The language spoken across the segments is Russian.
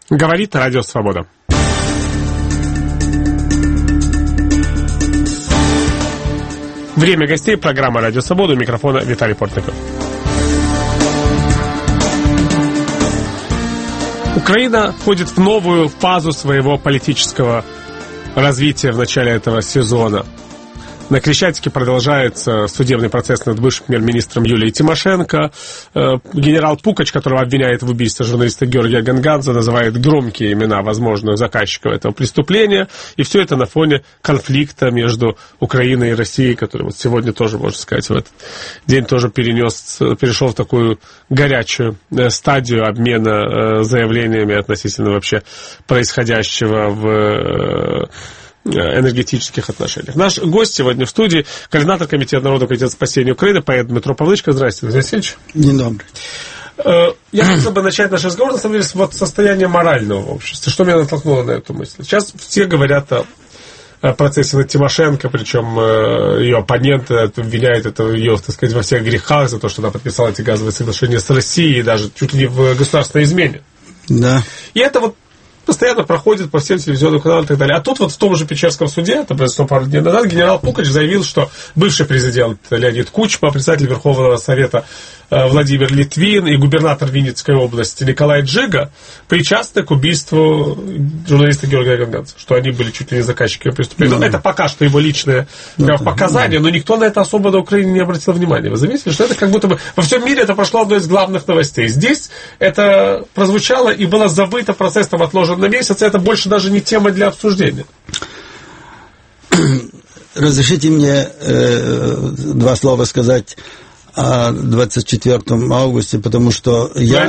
Говорит Радио Свобода. Время гостей. Программа «Радио Свобода». У микрофона Виталий Портников. Украина входит в новую фазу своего политического развития в начале этого сезона. На Крещатике продолжается судебный процесс над бывшим премьер-министром Юлией Тимошенко. Генерал Пукач, которого обвиняют в убийстве журналиста Георгия Ганганза, называет громкие имена возможных заказчиков этого преступления. И все это на фоне конфликта между Украиной и Россией, который вот сегодня тоже, можно сказать, в этот день тоже перешел в такую горячую стадию обмена заявлениями относительно вообще происходящего в энергетических отношениях. Наш гость сегодня в студии, координатор Комитета Народного комитета спасения Украины, поэт Дмитро Павлычко. Здравствуйте, Владимир Васильевич. День добрый. Я хотел бы начать наш разговор, на самом деле, с вот состояния морального общества. Что меня натолкнуло на эту мысль? Сейчас все говорят о процессе над Тимошенко, причем ее оппоненты обвиняют ее, так сказать, во всех грехах за то, что она подписала эти газовые соглашения с Россией, даже чуть ли не в государственной измене. Да. И это вот постоянно проходит по всем телевизионным каналам и так далее. А тут вот в том же Печерском суде, это произошло пару дней назад, генерал Пукач заявил, что бывший президент Леонид Кучма, председатель Верховного Совета Владимир Литвин и губернатор Винницкой области Николай Джига причастны к убийству журналиста Георгия Ганганза, что они были чуть ли не заказчиками преступления. Да. Это пока что его личное показания, но никто на это особо на Украине не обратил внимания. Вы заметили, что это как будто бы во всем мире это прошло одной из главных новостей. Здесь это прозвучало и было забыто, процесс там отложен на месяц, это больше даже не тема для обсуждения. Разрешите мне два слова сказать о 24 августа, потому что я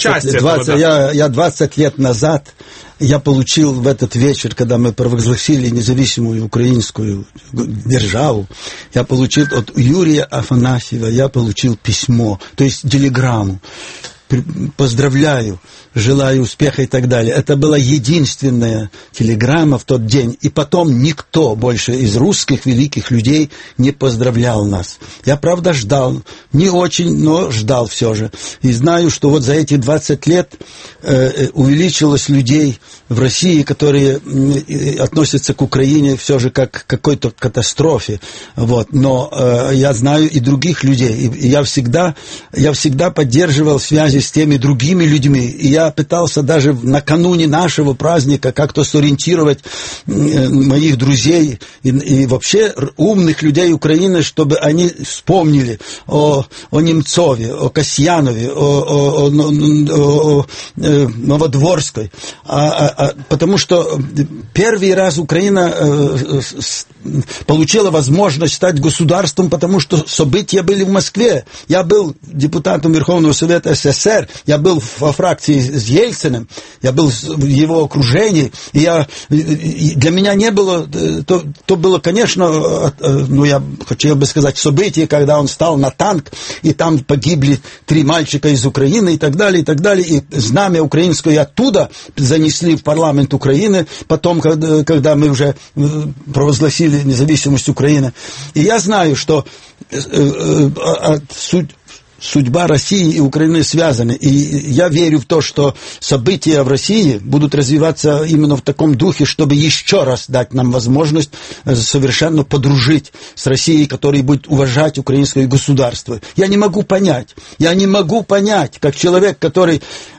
20 лет назад я получил в этот вечер, когда мы провозгласили независимую украинскую державу, я получил от Юрия Афанасьева, я получил письмо, то есть телеграмму. Поздравляю, желаю успеха и так далее. Это была единственная телеграмма в тот день. И потом никто больше из русских великих людей не поздравлял нас. Я, правда, ждал. Не очень, но ждал все же. И знаю, что вот за эти 20 лет увеличилось людей в России, которые относятся к Украине все же как к какой-то катастрофе. Вот. Но я знаю и других людей. И я всегда поддерживал связи с теми другими людьми. И я пытался даже накануне нашего праздника как-то сориентировать моих друзей и вообще умных людей Украины, чтобы они вспомнили о Немцове, о Касьянове, о Новодворской. Потому что первый раз Украина получила возможность стать государством, потому что события были в Москве. Я был депутатом Верховного Совета СССР, я был во фракции с Ельциным, я был в его окружении, и для меня не было, то было, конечно, я хотел бы сказать, событие, когда он стал на танк, и там погибли 3 мальчика из Украины, и так далее, и знамя украинское оттуда занесли в парламент Украины, потом, когда мы уже провозгласили независимость Украины. И я знаю, что судьба России и Украины связаны. И я верю в то, что события в России будут развиваться именно в таком духе, чтобы еще раз дать нам возможность совершенно подружить с Россией, которая будет уважать украинское государство. Я не могу понять, как человек, который...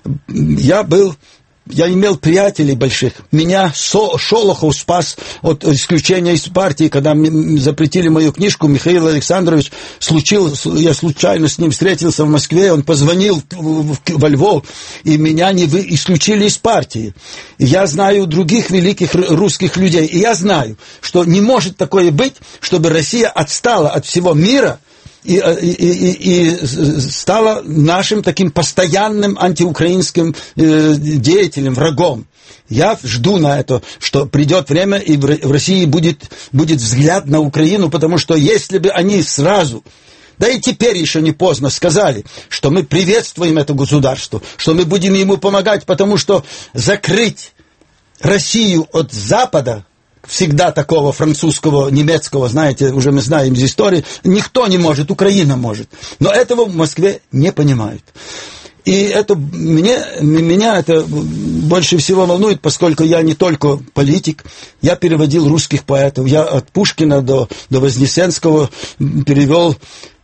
Я имел приятелей больших. Меня Шолохов спас от исключения из партии, когда запретили мою книжку. Михаил Александрович, я случайно с ним встретился в Москве, он позвонил во Львов, и меня исключили из партии. И я знаю других великих русских людей, и я знаю, что не может такое быть, чтобы Россия отстала от всего мира и стала нашим таким постоянным антиукраинским деятелем, врагом. Я жду на это, что придет время, и в России будет взгляд на Украину, потому что если бы они сразу, да и теперь еще не поздно, сказали, что мы приветствуем это государство, что мы будем ему помогать, потому что закрыть Россию от Запада, всегда такого французского, немецкого, знаете, уже мы знаем из истории, никто не может, Украина может. Но этого в Москве не понимают. И это меня это больше всего волнует, поскольку я не только политик, я переводил русских поэтов. Я от Пушкина до Вознесенского перевел,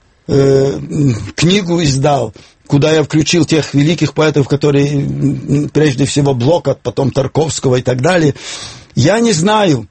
книгу издал, куда я включил тех великих поэтов, которые, прежде всего, Блока, потом Тарковского и так далее. Я не знаю,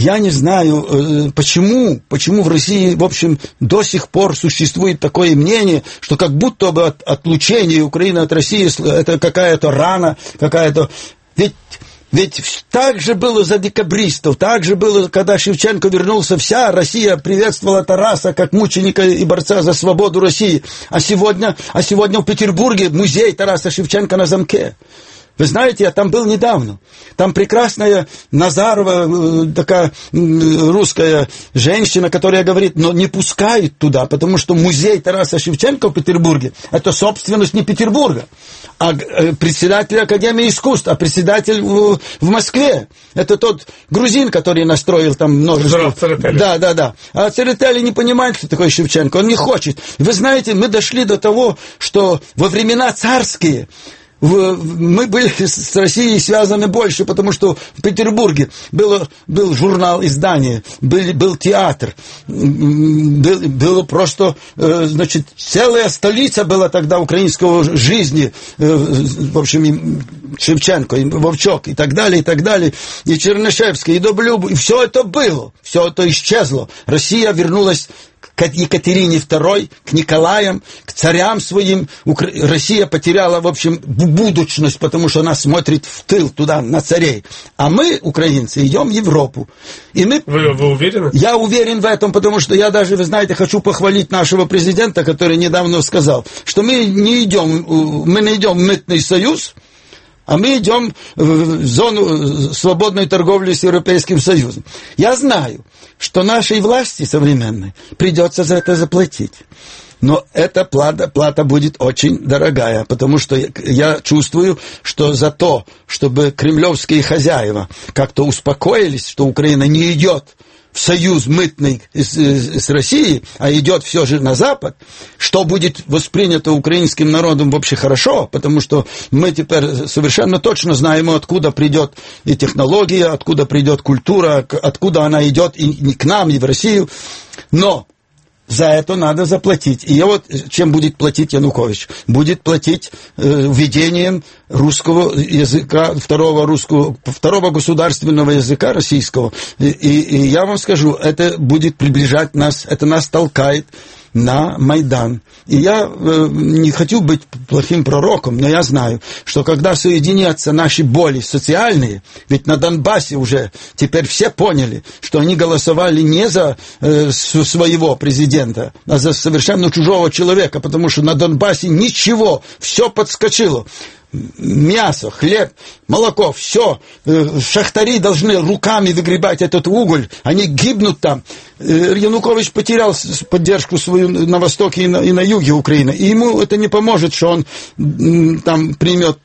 почему в России, в общем, до сих пор существует такое мнение, что как будто бы отлучение Украины от России это какая-то рана, какая-то... Ведь так же было за декабристов, так же было, когда Шевченко вернулся, вся Россия приветствовала Тараса как мученика и борца за свободу России. А сегодня в Петербурге музей Тараса Шевченко на замке. Вы знаете, я там был недавно. Там прекрасная Назарова, такая русская женщина, которая говорит, но не пускают туда, потому что музей Тараса Шевченко в Петербурге – это собственность не Петербурга, а председатель Академии искусств, а председатель в Москве. Это тот грузин, который настроил там множество... Да. А Церетели не понимает, кто такой Шевченко, он не хочет. Вы знаете, мы дошли до того, что во времена царские... Мы были с Россией связаны больше, потому что в Петербурге был журнал, издание, был театр, было просто, значит, целая столица была тогда украинского жизни, в общем, Шевченко, и Вовчок, и так далее, и Чернышевский, и Доблюб, и все это было, все это исчезло. Россия вернулась к Екатерине II, к Николаям, к царям своим. Россия потеряла, в общем, будущность, потому что она смотрит в тыл, туда, на царей. А мы, украинцы, идем в Европу. И мы... Вы уверены? Я уверен в этом, потому что я даже, вы знаете, хочу похвалить нашего президента, который недавно сказал, что мы не идем в мытный союз, а мы идем в зону свободной торговли с Европейским Союзом. Я знаю, что нашей власти современной придется за это заплатить. Но эта плата будет очень дорогая, потому что я чувствую, что за то, чтобы кремлевские хозяева как-то успокоились, что Украина не идет в союз мытный с Россией, а идет все же на Запад, что будет воспринято украинским народом вообще хорошо, потому что мы теперь совершенно точно знаем, откуда придет и технология, откуда придет культура, откуда она идет и к нам, и в Россию. Но за это надо заплатить. И вот чем будет платить Янукович? Будет платить введением русского языка, второго государственного языка российского. И я вам скажу, это будет приближать нас, это нас толкает на Майдан. И я не хочу быть плохим пророком, но я знаю, что когда соединятся наши боли социальные, ведь на Донбассе уже теперь все поняли, что они голосовали не за своего президента, а за совершенно чужого человека, потому что на Донбассе ничего, все подскочило. Мясо, хлеб, молоко, все. Шахтари должны руками выгребать этот уголь. Они гибнут там. Янукович потерял поддержку свою на востоке и на юге Украины. И ему это не поможет, что он там примет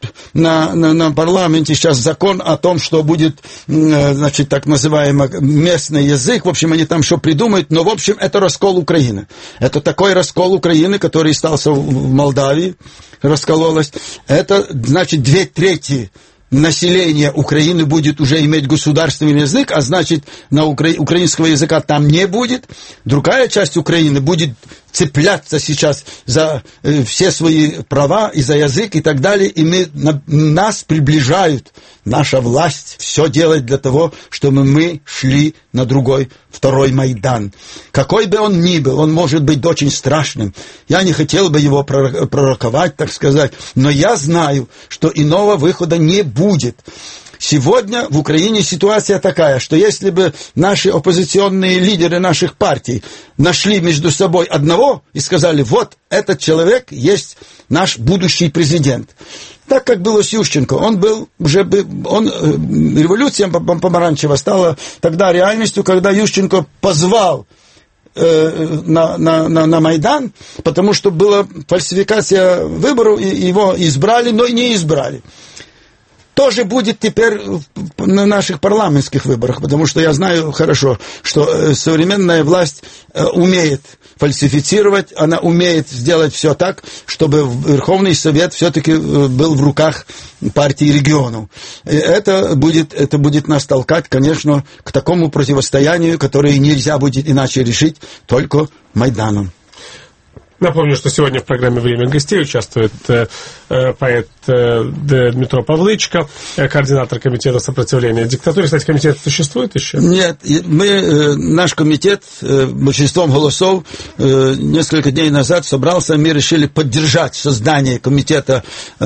на парламенте сейчас закон о том, что будет, значит, так называемый местный язык. В общем, они там что придумают. Но, в общем, это раскол Украины. Это такой раскол Украины, который стался в Молдавии, раскололась. Это, значит, 2/3 населения Украины будет уже иметь государственный язык, а значит, на украинского языка там не будет. Другая часть Украины будет цепляться сейчас за все свои права и за язык и так далее, и нас приближают, наша власть все делает для того, чтобы мы шли на второй Майдан. Какой бы он ни был, он может быть очень страшным. Я не хотел бы его пророковать, так сказать, но я знаю, что иного выхода не будет. Сегодня в Украине ситуация такая, что если бы наши оппозиционные лидеры наших партий нашли между собой одного и сказали, вот этот человек есть наш будущий президент. Так как было с Ющенко, революция помаранчевая стала тогда реальностью, когда Ющенко позвал на Майдан, потому что была фальсификация выборов, и его избрали, но и не избрали. тоже будет теперь на наших парламентских выборах, потому что я знаю хорошо, что современная власть умеет фальсифицировать, она умеет сделать все так, чтобы Верховный Совет все-таки был в руках партии регионов. Это будет нас толкать, конечно, к такому противостоянию, которое нельзя будет иначе решить, только Майданом. Напомню, что сегодня в программе «Время гостей» участвует поэт Дмитро Павлычко, координатор комитета сопротивления диктатуре. Кстати, комитет существует еще? Нет, наш комитет большинством голосов несколько дней назад собрался, мы решили поддержать создание комитета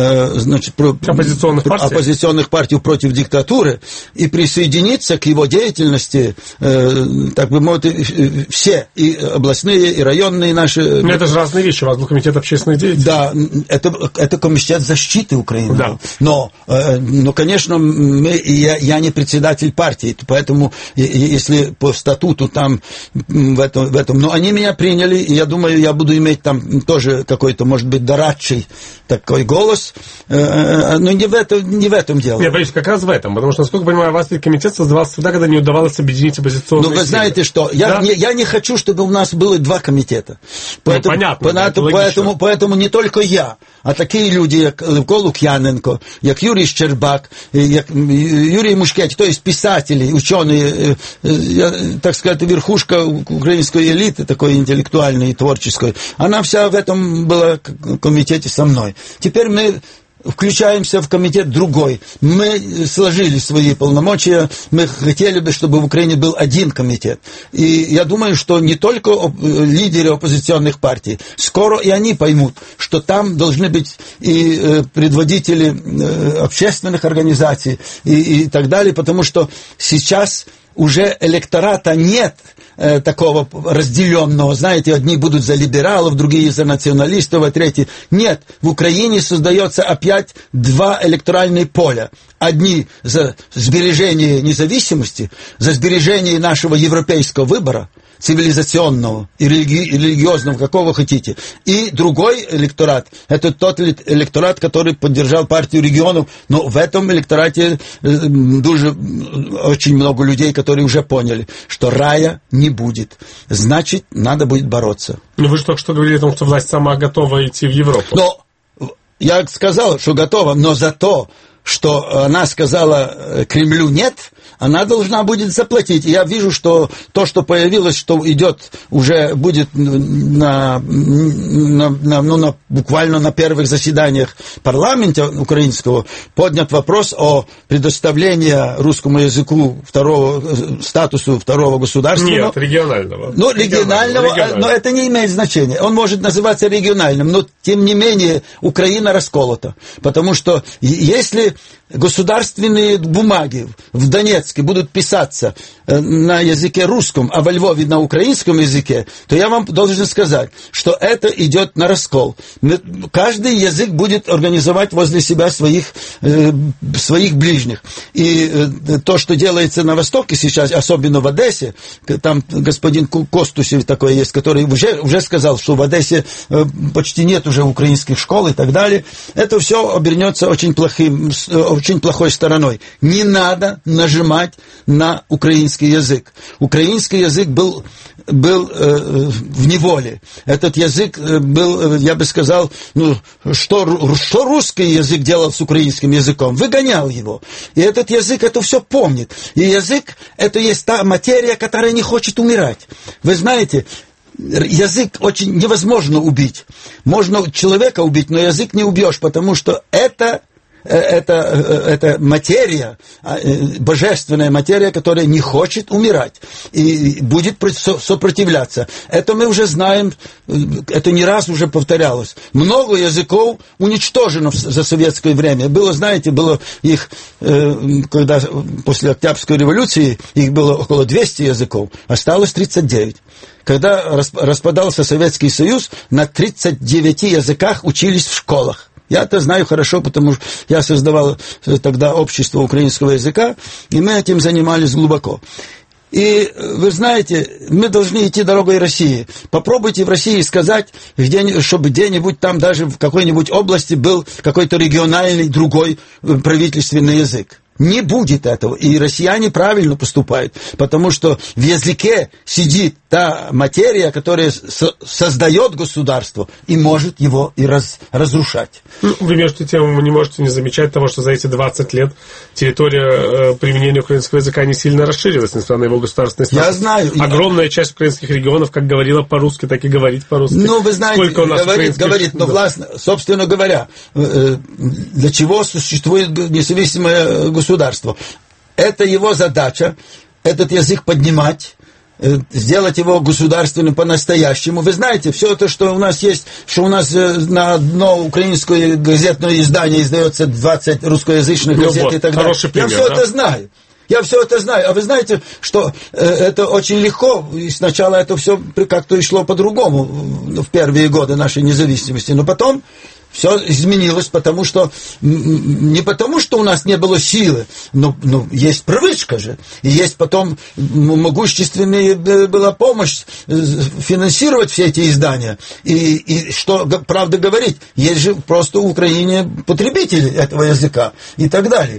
оппозиционных партий против диктатуры и присоединиться к его деятельности, так бы мовить, все, и областные, и районные наши... Но это же разные вещи, у вас был комитет общественной деятельности. Да, это комитет защиты Украины. Да. Но, конечно, я не председатель партии, поэтому, если по статуту там в этом, но они меня приняли, и я думаю, я буду иметь там тоже какой-то, может быть, дорадчий такой голос, но не в этом дело. Я боюсь, как раз в этом, потому что, насколько я понимаю, у вас комитет создавался тогда, когда не удавалось объединить оппозиционные силы. Ну, вы знаете что, я не хочу, чтобы у нас было два комитета. Понятно. Поэтому не только я, а такие люди, як Левко Лук'яненко, як Юрій Щербак, як Юрій Мушкеть, то есть писатели, ученые, так сказать, верхушка украинской элиты, такой интеллектуальной и творческой, она вся в этом была в комитете со мной. Теперь мы включаемся в комитет другой. Мы сложили свои полномочия, мы хотели бы, чтобы в Украине был один комитет. И я думаю, что не только лидеры оппозиционных партий, скоро и они поймут, что там должны быть и предводители общественных организаций и так далее, потому что сейчас уже электората нет такого разделенного, знаете, одни будут за либералов, другие за националистов, а третьи. Нет, в Украине создается опять два электоральных поля. Одни за сбережение независимости, за сбережение нашего европейского выбора, цивилизационного и религиозного, какого хотите. И другой электорат, это тот электорат, который поддержал партию регионов, но в этом электорате очень много людей, которые уже поняли, что рая не будет. Значит, надо будет бороться. Но вы же только что говорили о том, что власть сама готова идти в Европу. Но я сказал, что готова, но за то, что она сказала Кремлю «нет», она должна будет заплатить. И я вижу, что то, что появилось, что идет, уже будет буквально на первых заседаниях парламента украинского, поднят вопрос о предоставлении русскому языку статусу второго государственного. Нет, регионального. Ну, регионального, но это не имеет значения. Он может называться региональным, но, тем не менее, Украина расколота. Потому что если государственные бумаги в Донецке будут писаться на языке русском, а во Львове на украинском языке, то я вам должен сказать, что это идет на раскол. Каждый язык будет организовать возле себя своих ближних. И то, что делается на Востоке сейчас, особенно в Одессе, там господин Костусев такой есть, который уже сказал, что в Одессе почти нет уже украинских школ и так далее, это все обернется очень плохой стороной. Не надо нажимать на украинский язык. Украинский язык был в неволе. Этот язык был, я бы сказал, что русский язык делал с украинским языком? Выгонял его. И этот язык это все помнит. И язык это есть та материя, которая не хочет умирать. Вы знаете, язык очень невозможно убить. Можно человека убить, но язык не убьешь, потому что это материя, божественная материя, которая не хочет умирать и будет сопротивляться. Это мы уже знаем, это не раз уже повторялось. Много языков уничтожено за советское время. Было их, когда после Октябрьской революции, их было около 200 языков, осталось 39. Когда распадался Советский Союз, на 39 языках учились в школах. Я это знаю хорошо, потому что я создавал тогда общество украинского языка, и мы этим занимались глубоко. И вы знаете, мы должны идти дорогой России. Попробуйте в России сказать, чтобы где-нибудь там даже в какой-нибудь области был какой-то региональный другой правительственный язык. Не будет этого. И россияне правильно поступают, потому что в языке сидит та материя, которая создает государство и может его и разрушать. Вы, между тем, вы не можете не замечать того, что за эти 20 лет территория применения украинского языка не сильно расширилась, несмотря на его государственный статус. Я знаю. Огромная часть украинских регионов как говорила по-русски, так и говорит по-русски. Ну, вы знаете, сколько у нас говорит, но властно, собственно говоря, для чего существует независимое государство? Это его задача, этот язык поднимать, сделать его государственным по-настоящему. Вы знаете, все это, что у нас есть, что у нас на одно украинское газетное издание издается 20 русскоязычных газет вот, и так далее. Пример, я все это знаю. Я все это знаю. А вы знаете, что это очень легко. И сначала это все как-то и шло по-другому в первые годы нашей независимости. Но потом все изменилось, потому что не потому, что у нас не было силы, но есть привычка же. И есть потом могущественная была помощь финансировать все эти издания. И что, правда говорить, есть же просто в Украине потребители этого языка и так далее.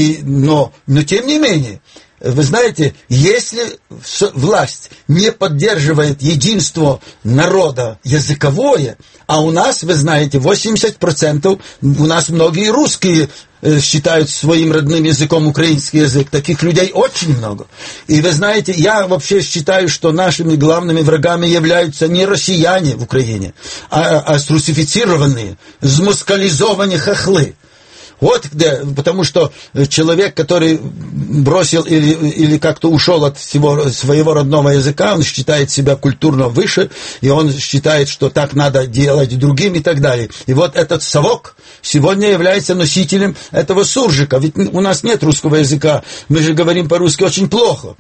Но тем не менее, вы знаете, если власть не поддерживает единство народа языковое, а у нас, вы знаете, 80%, у нас многие русские считают своим родным языком украинский язык. Таких людей очень много. И вы знаете, я вообще считаю, что нашими главными врагами являются не россияне в Украине, а срусифицированные, змоскализованные хохлы. Вот где, потому что человек, который бросил или как-то ушел от своего родного языка, он считает себя культурно выше, и он считает, что так надо делать другим и так далее. И вот этот совок сегодня является носителем этого суржика. Ведь у нас нет русского языка, мы же говорим по-русски очень плохо.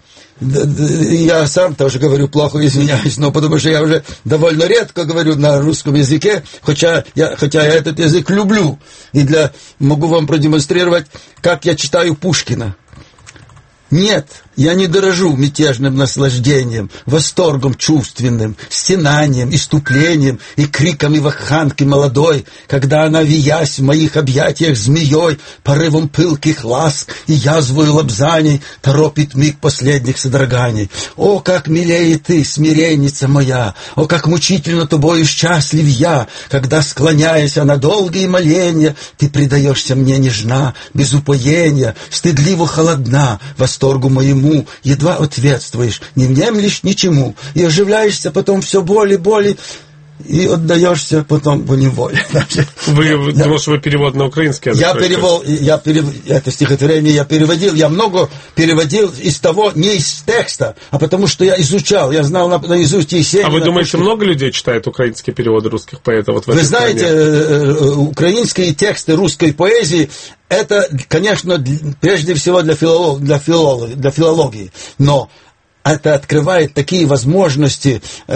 Я сам тоже говорю плохо, извиняюсь, но потому что я уже довольно редко говорю на русском языке, хотя я этот язык люблю. И могу вам продемонстрировать, как я читаю Пушкина. Нет, я не дорожу мятежным наслаждением, восторгом чувственным, стенанием, иступлением и криками вакханки молодой, когда она, виясь в моих объятиях змеей, порывом пылких ласк и язвою лобзаний, торопит миг последних содроганий. О, как милее ты, смиренница моя! О, как мучительно тобою счастлив я, когда, склоняясь на долгие моления, ты предаешься мне нежна, без упоения, стыдливо холодна, восторгу моему, едва ответствуешь, не внемлешь ничему, и оживляешься потом все более, и отдаешься потом поневоле. Вы думал, что вы перевод на украинский язык? Это стихотворение я переводил. Я много переводил из того, не из текста, а потому что я изучал. Я знал наизусть Есенина. А вы думаете, много людей читает украинские переводы русских поэтов? Вы знаете, украинские тексты русской поэзии, это, конечно, прежде всего для филологии. Но это открывает такие возможности,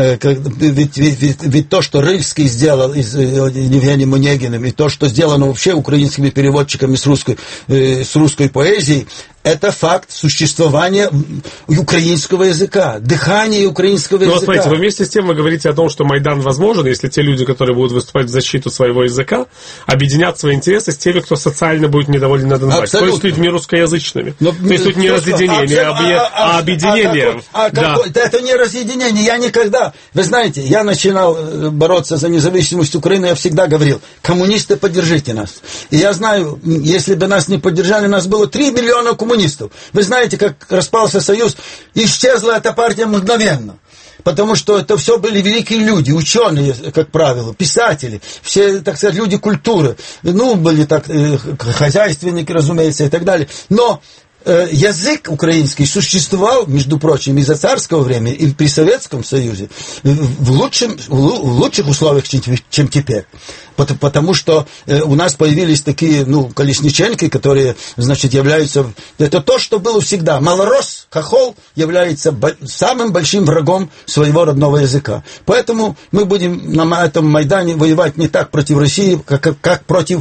ведь то, что Рыльский сделал с Евгением Онегиным, и то, что сделано вообще украинскими переводчиками с русской поэзией, это факт существования украинского языка, дыхания украинского языка. Ну, смотрите, но вместе с тем вы говорите о том, что Майдан возможен, если те люди, которые будут выступать в защиту своего языка, объединят свои интересы с теми, кто социально будет недоволен на Донбассе. То есть с людьми русскоязычными. То есть тут не разъединение, а объединение. Это не разъединение. Я никогда... Вы знаете, я начинал бороться за независимость Украины, я всегда говорил, коммунисты, поддержите нас. И я знаю, если бы нас не поддержали, нас было 3 миллиона коммунистов. Вы знаете, как распался Союз, исчезла эта партия мгновенно. Потому что это все были великие люди, ученые, как правило, писатели, все, так сказать, люди культуры. Были так хозяйственники, разумеется, и так далее. Но язык украинский существовал, между прочим, и за царского времени, и при Советском Союзе в лучших условиях, чем теперь. Потому что у нас появились такие, колесниченки, которые, значит, являются... Это то, что было всегда. Малорос, хохол, является самым большим врагом своего родного языка. Поэтому мы будем на этом Майдане воевать не так против России, как против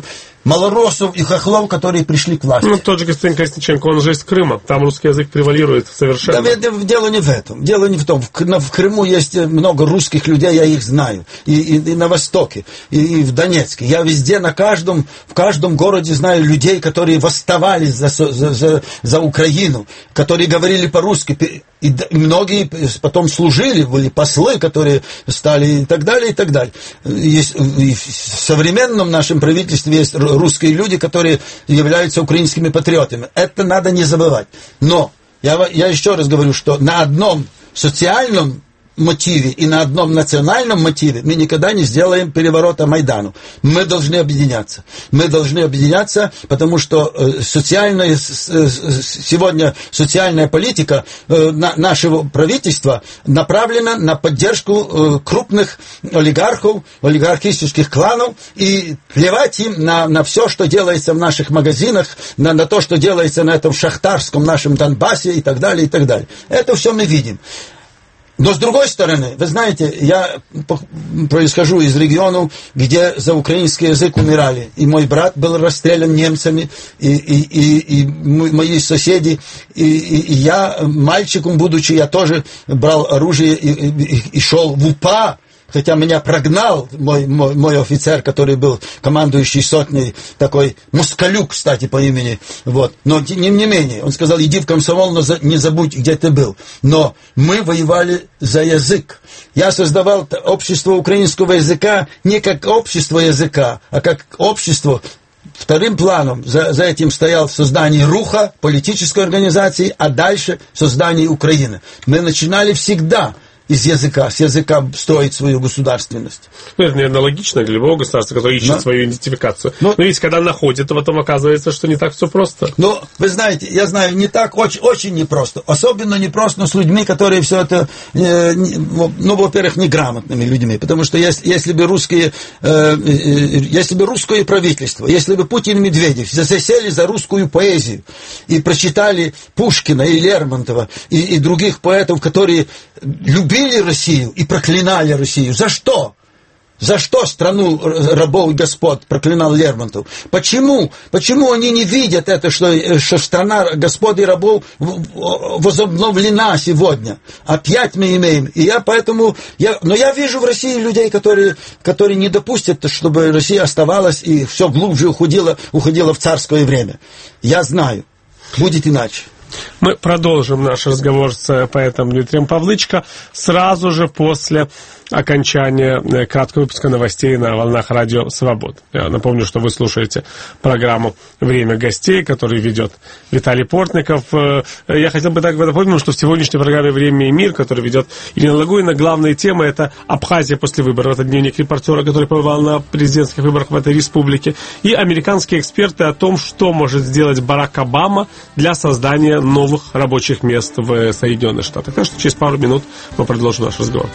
малоросов и хохлов, которые пришли к власти. Ну, тот же господин Колесниченко, он же из Крыма, там русский язык превалирует совершенно. Да, дело не в этом, дело не в том. В Крыму есть много русских людей, я их знаю, и на Востоке, и в Донецке. Я везде, в каждом городе знаю людей, которые восставали за Украину, которые говорили по-русски, и многие потом служили, были послы, которые стали и так далее, и так далее. И в современном нашем правительстве есть русские люди, которые являются украинскими патриотами. Это надо не забывать. Но я еще раз говорю, что на одном социальном мотиве и на одном национальном мотиве мы никогда не сделаем переворота Майдану. Мы должны объединяться. Мы должны объединяться, потому что сегодня социальная политика нашего правительства направлена на поддержку крупных олигархов, олигархических кланов, и плевать им на все, что делается в наших магазинах, на то, что делается на этом шахтарском нашем Донбассе и так далее, и так далее. Это все мы видим. Но с другой стороны, вы знаете, я происхожу из регионов, где за украинский язык умирали. И мой брат был расстрелян немцами, и мои соседи, и я, мальчиком будучи, я тоже брал оружие и шел в УПА. Хотя меня прогнал мой офицер, который был командующий сотней, такой москалюк, кстати, по имени. Вот. Но тем не менее, он сказал, иди в комсомол, но не забудь, где ты был. Но мы воевали за язык. Я создавал общество украинского языка не как общество языка, а как общество. Вторым планом за этим стоял создание РУХа, политической организации, а дальше создание Украины. Мы начинали всегда с языка строить свою государственность. Ну, это, наверное, логично для любого государства, которое ищет свою идентификацию. Но ведь, когда находит, потом оказывается, что не так все просто. Ну, вы знаете, я знаю, не так, очень непросто. Особенно непросто с людьми, которые все это, во-первых, неграмотными людьми. Потому что если бы русское правительство, если бы Путин и Медведев засели за русскую поэзию и прочитали Пушкина и Лермонтова и других поэтов, которые любили Россию и проклинали Россию. За что? За что страну рабов и господ проклинал Лермонтов? Почему? Почему они не видят это, что страна господ и рабов возобновлена сегодня? Опять мы имеем. И но я вижу в России людей, которые не допустят, чтобы Россия оставалась и все глубже уходила в царское время. Я знаю. Будет иначе. Мы продолжим наш разговор с поэтом Дмитрием Павлычко сразу же после окончания краткого выпуска новостей на волнах Радио Свобода. Я напомню, что вы слушаете программу «Время гостей», которую ведет Виталий Портников. Я хотел бы так напомнить, что в сегодняшней программе «Время и мир», которую ведет Ирина Лагуина, главная тема — это Абхазия после выборов. Это дневник репортера, который побывал на президентских выборах в этой республике. И американские эксперты о том, что может сделать Барак Обама для создания новых рабочих мест в Соединенных Штатах. Так что через пару минут мы продолжим наш разговор.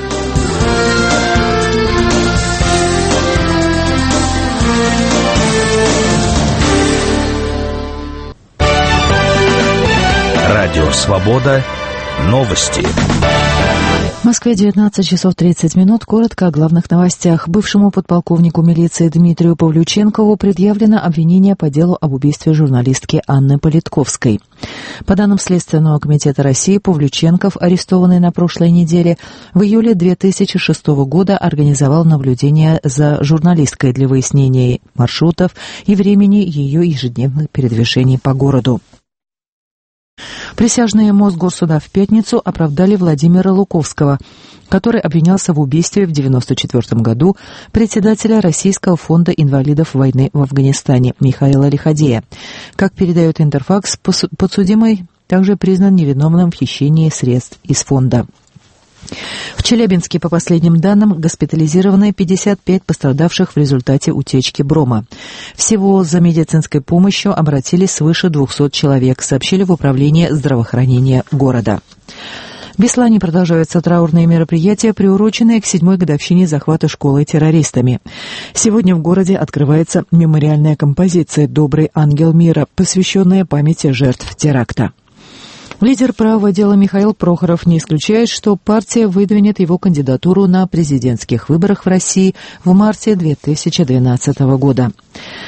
Радио «Свобода». Новости. В Москве 19 часов 30 минут. Коротко о главных новостях. Бывшему подполковнику милиции Дмитрию Павлюченкову предъявлено обвинение по делу об убийстве журналистки Анны Политковской. По данным Следственного комитета России, Павлюченков, арестованный на прошлой неделе, в июле 2006 года организовал наблюдение за журналисткой для выяснения маршрутов и времени ее ежедневных передвижений по городу. Присяжные Мосгорсуда в пятницу оправдали Владимира Луковского, который обвинялся в убийстве в 1994 году председателя Российского фонда инвалидов войны в Афганистане Михаила Лиходея. Как передает Интерфакс, подсудимый также признан невиновным в хищении средств из фонда. В Челябинске, по последним данным, госпитализированы 55 пострадавших в результате утечки брома. Всего за медицинской помощью обратились свыше 200 человек, сообщили в управлении здравоохранения города. В Беслане продолжаются траурные мероприятия, приуроченные к 7-й годовщине захвата школы террористами. Сегодня в городе открывается мемориальная композиция «Добрый ангел мира», посвященная памяти жертв теракта. Лидер правого дела Михаил Прохоров не исключает, что партия выдвинет его кандидатуру на президентских выборах в России в марте 2012 года.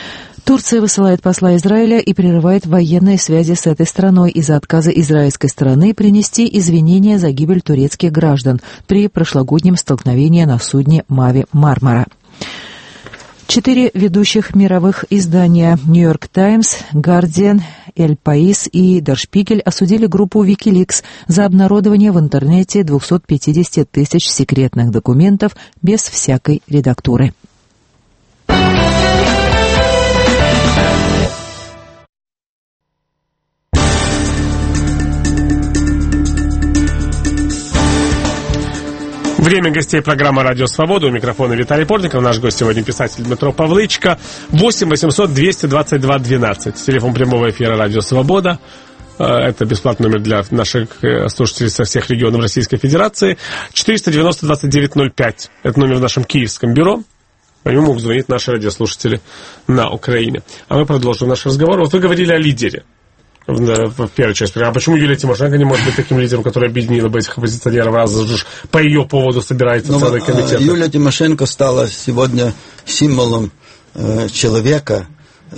Турция высылает посла Израиля и прерывает военные связи с этой страной из-за отказа израильской стороны принести извинения за гибель турецких граждан при прошлогоднем столкновении на судне «Мави Мармара». 4 ведущих мировых издания «Нью-Йорк Таймс», «Гардиан», «Эль Паис» и «Дер Шпигель» осудили группу «Викиликс» за обнародование в интернете 250 тысяч секретных документов без всякой редактуры. Время гостей программы «Радио Свобода». У микрофона Виталий Портников. Наш гость сегодня писатель Дмитро Павлычко. 8 800 222 12. Телефон прямого эфира «Радио Свобода». Это бесплатный номер для наших слушателей со всех регионов Российской Федерации. 490-2905. Это номер в нашем киевском бюро. По нему могут звонить наши радиослушатели на Украине. А мы продолжим наш разговор. Вот вы говорили о лидере в первой части. А почему Юлия Тимошенко не может быть таким лидером, который объединил бы этих оппозиционеров, раз уж по ее поводу собирается целый комитет? Юлия Тимошенко стала сегодня символом человека,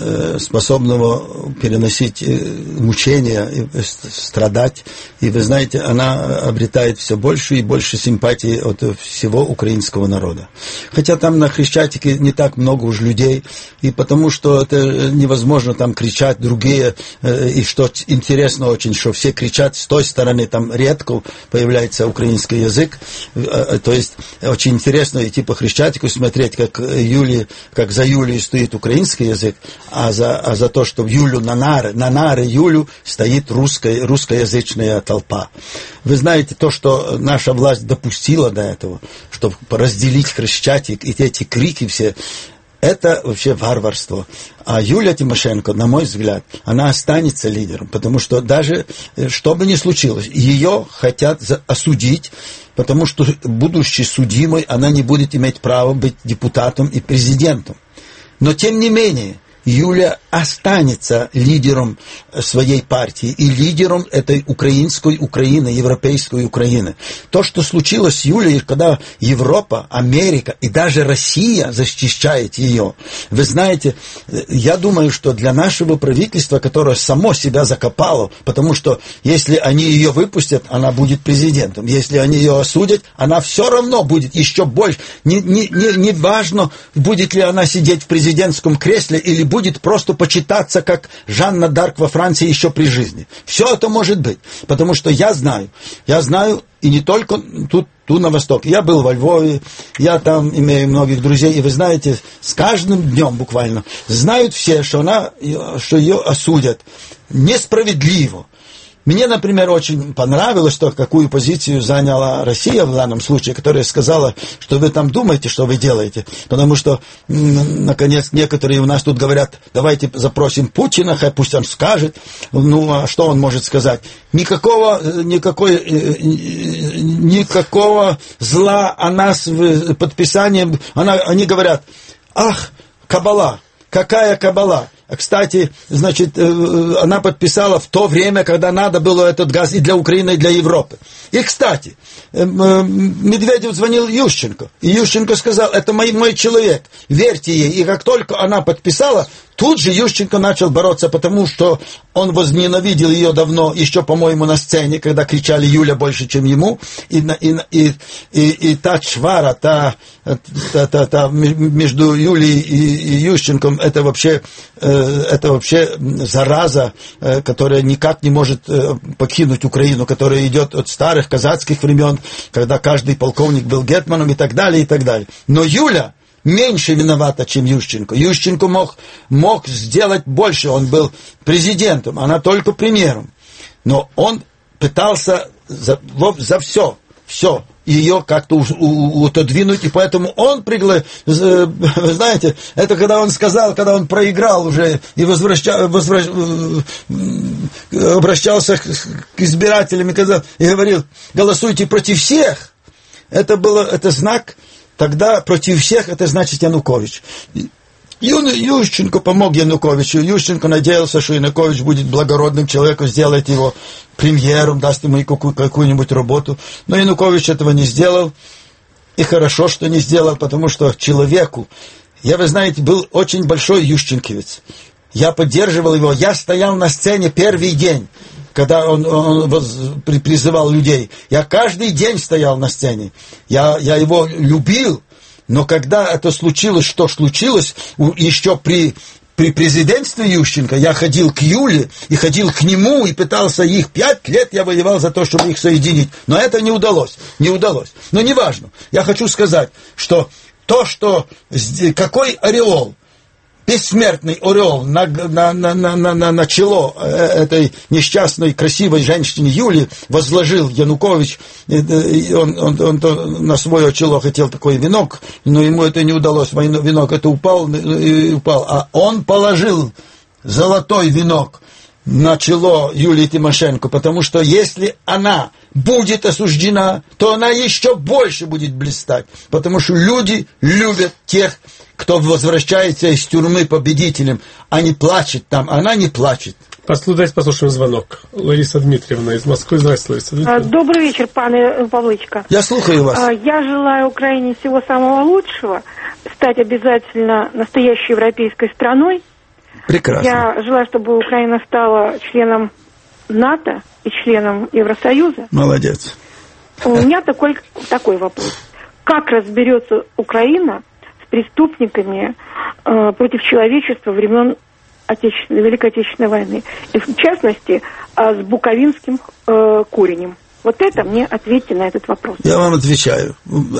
способного переносить мучения и страдать. И вы знаете, она обретает все больше и больше симпатии от всего украинского народа. Хотя там на Хрещатике не так много уж людей, и потому что это невозможно там кричать другие, и что интересно очень, что все кричат с той стороны, там редко появляется украинский язык, то есть очень интересно идти по Хрещатику, смотреть, как за Юлией стоит украинский язык, а за то, что в Юлю на нары Юлю стоит русскоязычная толпа. Вы знаете, то, что наша власть допустила до этого, чтобы разделить Хрещатик, и эти крики все, это вообще варварство. А Юлия Тимошенко, на мой взгляд, она останется лидером, потому что даже, что бы ни случилось, ее хотят осудить, потому что, будучи судимой, она не будет иметь права быть депутатом и президентом. Но, тем не менее, Юля останется лидером своей партии и лидером этой украинской Украины, европейской Украины. То, что случилось с Юлией, когда Европа, Америка и даже Россия защищает ее, вы знаете, я думаю, что для нашего правительства, которое само себя закопало, потому что если они ее выпустят, она будет президентом. Если они ее осудят, она все равно будет еще больше. Не важно, будет ли она сидеть в президентском кресле или будет просто почитаться, как Жанна д'Арк во Франции еще при жизни. Все это может быть. Потому что я знаю, и не только тут на Востоке. Я был во Львове, я там имею многих друзей, и вы знаете, с каждым днем буквально знают все, что ее осудят несправедливо. Мне, например, очень понравилось то, какую позицию заняла Россия в данном случае, которая сказала, что вы там думаете, что вы делаете. Потому что, наконец, некоторые у нас тут говорят, давайте запросим Путина, пусть он скажет. Ну, а что он может сказать? Никакого зла о нас подписанием. Они говорят, ах, кабала, какая кабала. Кстати, значит, она подписала в то время, когда надо было этот газ и для Украины, и для Европы. И, кстати, Медведев звонил Ющенко, и Ющенко сказал, это мой человек, верьте ей. И как только она подписала, тут же Ющенко начал бороться, потому что он возненавидел ее давно, еще, по-моему, на сцене, когда кричали Юля больше, чем ему, и та чвара, та между Юлей и Ющенком, это вообще зараза, которая никак не может покинуть Украину, которая идет от старых казацких времен, когда каждый полковник был гетманом и так далее, и так далее. Но Юля меньше виновата, чем Ющенко. Ющенко мог сделать больше, он был президентом, она только премьером. Но он пытался за все ее как-то отодвинуть, и поэтому он вы знаете, это когда он проиграл уже и обращался к избирателям и говорил, голосуйте против всех, это знак. Тогда против всех это значит Янукович. Ющенко помог Януковичу. Ющенко надеялся, что Янукович будет благородным человеком, сделает его премьером, даст ему какую-нибудь работу. Но Янукович этого не сделал. И хорошо, что не сделал, потому что человеку, вы знаете, был очень большой ющенковец. Я поддерживал его, я стоял на сцене первый день, когда он призывал людей. Я каждый день стоял на сцене. Я его любил, но когда это случилось, что случилось, еще при президентстве Ющенко, я ходил к Юле и ходил к нему и пытался их 5 лет, я воевал за то, чтобы их соединить. Но это не удалось. Но неважно. Я хочу сказать, что то, что какой ореол, бессмертный ореол на чело этой несчастной, красивой женщине Юли возложил Янукович. Он на свое чело хотел такой венок, но ему это не удалось. Венок это упал. А он положил золотой венок на чело Юлии Тимошенко, потому что если она будет осуждена, то она еще больше будет блистать, потому что люди любят тех, кто возвращается из тюрьмы победителем, а не плачет там, она не плачет. Послушаем звонок. Лариса Дмитриевна из Москвы. Здравствуйте, Лариса Дмитриевна. Добрый вечер, пане Павлычка. Я слухаю вас. Я желаю Украине всего самого лучшего, стать обязательно настоящей европейской страной. Прекрасно. Я желаю, чтобы Украина стала членом НАТО и членом Евросоюза. Молодец. У меня такой вопрос. Как разберется Украина с преступниками против человечества времен Великой Отечественной войны? И в частности, с буковинским Куренем. Вот это мне ответьте на этот вопрос. Я вам отвечаю.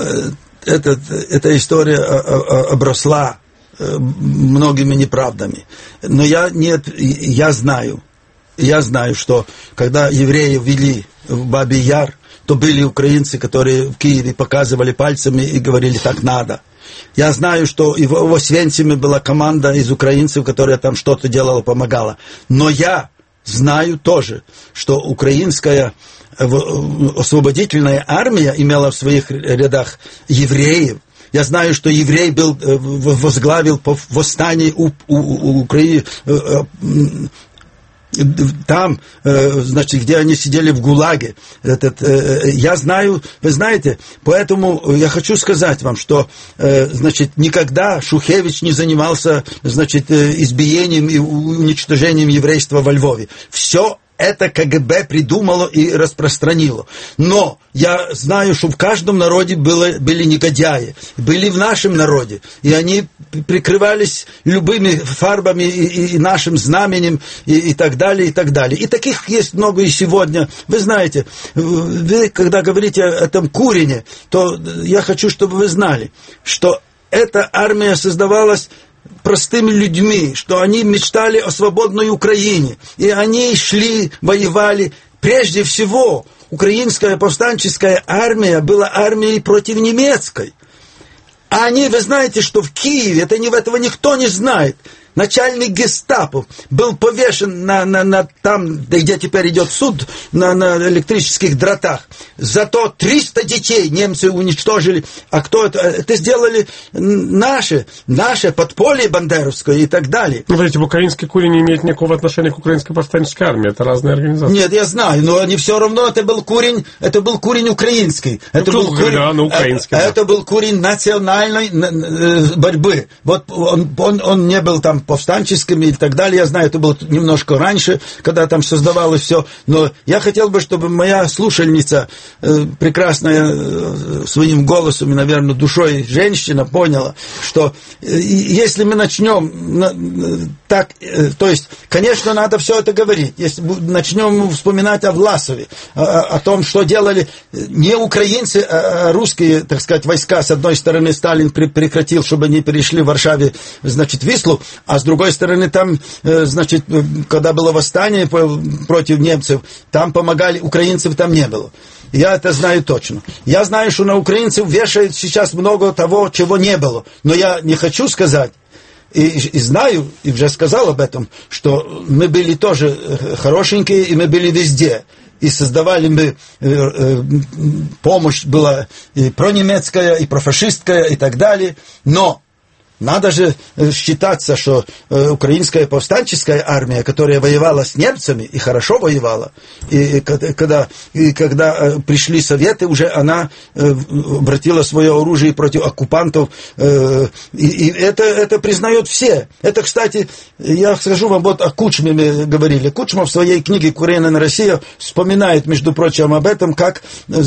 Эта история обросла многими неправдами. Но я знаю, что когда евреи ввели в Бабий Яр, то были украинцы, которые в Киеве показывали пальцами и говорили, так надо. Я знаю, что и в Освенциме была команда из украинцев, которая там что-то делала, помогала. Но я знаю тоже, что украинская освободительная армия имела в своих рядах евреев. Я знаю, что еврей возглавил восстание Украины. Там, значит, где они сидели в ГУЛАГе. Я знаю, вы знаете, поэтому я хочу сказать вам, что, значит, никогда Шухевич не занимался, значит, избиением и уничтожением еврейства во Львове. Все это КГБ придумало и распространило. Но я знаю, что в каждом народе были негодяи. Были в нашем народе. И они прикрывались любыми фарбами и нашим знаменем и так далее, и так далее. И таких есть много и сегодня. Вы знаете, вы, когда говорите о этом Курине, то я хочу, чтобы вы знали, что эта армия создавалась простыми людьми, что они мечтали о свободной Украине. И они шли, воевали. Прежде всего, украинская повстанческая армия была армией против немецкой. А они, вы знаете, что в Киеве, этого никто не знает, начальник гестапо был повешен там, где теперь идет суд, на электрических дротах. Зато 300 детей немцы уничтожили. А кто это? Это сделали наше подполье бандеровское и так далее. Ну, говорите, украинский Курень не имеет никакого отношения к украинской повстанческой армии. Это разные организации. Нет, я знаю, но они все равно, это был Курень украинский. Это был Курень национальной борьбы. Вот он не был там повстанческими и так далее. Я знаю, это было немножко раньше, когда там создавалось все. Но я хотел бы, чтобы моя слушательница, прекрасная своим голосом и, наверное, душой женщина, поняла, что если мы начнем так, то есть, конечно, надо все это говорить. Если начнем вспоминать о Власове, о том, что делали не украинцы, а русские, так сказать, войска. С одной стороны, Сталин прекратил, чтобы они перешли в Варшаве, значит, Вислу, а с другой стороны, там, значит, когда было восстание против немцев, там помогали, украинцев там не было. Я это знаю точно. Я знаю, что на украинцев вешают сейчас много того, чего не было. Но я не хочу сказать, и знаю, и уже сказал об этом, что мы были тоже хорошенькие, и мы были везде. И создавали мы, помощь была и пронемецкая, и профашистская, и так далее. Но надо же считаться, что украинская повстанческая армия, которая воевала с немцами и хорошо воевала, и когда пришли советы, уже она обратила свое оружие против оккупантов, и это признают все. Это, кстати, я скажу вам, вот о Кучме мы говорили. Кучма в своей книге «Украина на Россию» вспоминает, между прочим, об этом, как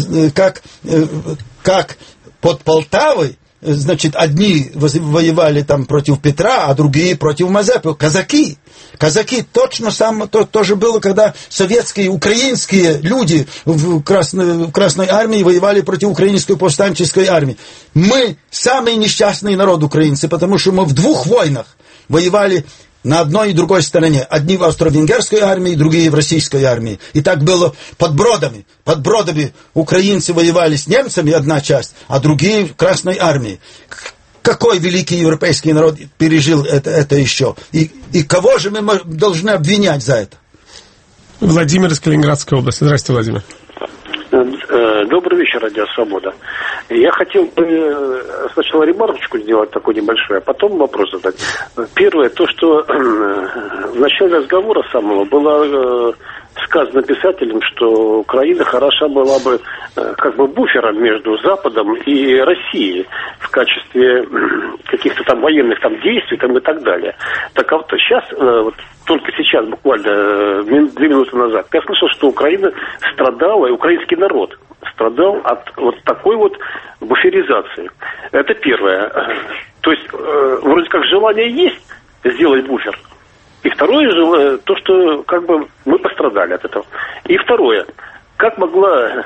под Полтавой, значит, одни воевали там против Петра, а другие против Мазепы. Казаки точно тоже было, когда советские, украинские люди в Красной армии воевали против украинской повстанческой армии. Мы самый несчастный народ, украинцы, потому что мы в 2 войнах воевали на одной и другой стороне. Одни в австро-венгерской армии, другие в российской армии. И так было под Бродами. Под Бродами украинцы воевали с немцами, одна часть, а другие в Красной армии. Какой великий европейский народ пережил это еще? И кого же мы должны обвинять за это? Владимир из Калининградской области. Здравствуйте, Владимир. Добрый вечер, Радио Свобода. Я хотел сначала ремарочку сделать такой небольшой, а потом вопрос задать. Первое, то, что в начале разговора самого было сказано писателем, что Украина хороша была бы как бы буфером между Западом и Россией в качестве каких-то там военных там действий там, и так далее. Так а вот сейчас, вот, только сейчас, буквально 2 минуты назад, я слышал, что Украина страдала, и украинский народ страдал от вот такой вот буферизации. Это первое. То есть, вроде как желание есть сделать буфер. И второе, то, что как бы мы пострадали от этого. И второе, как могла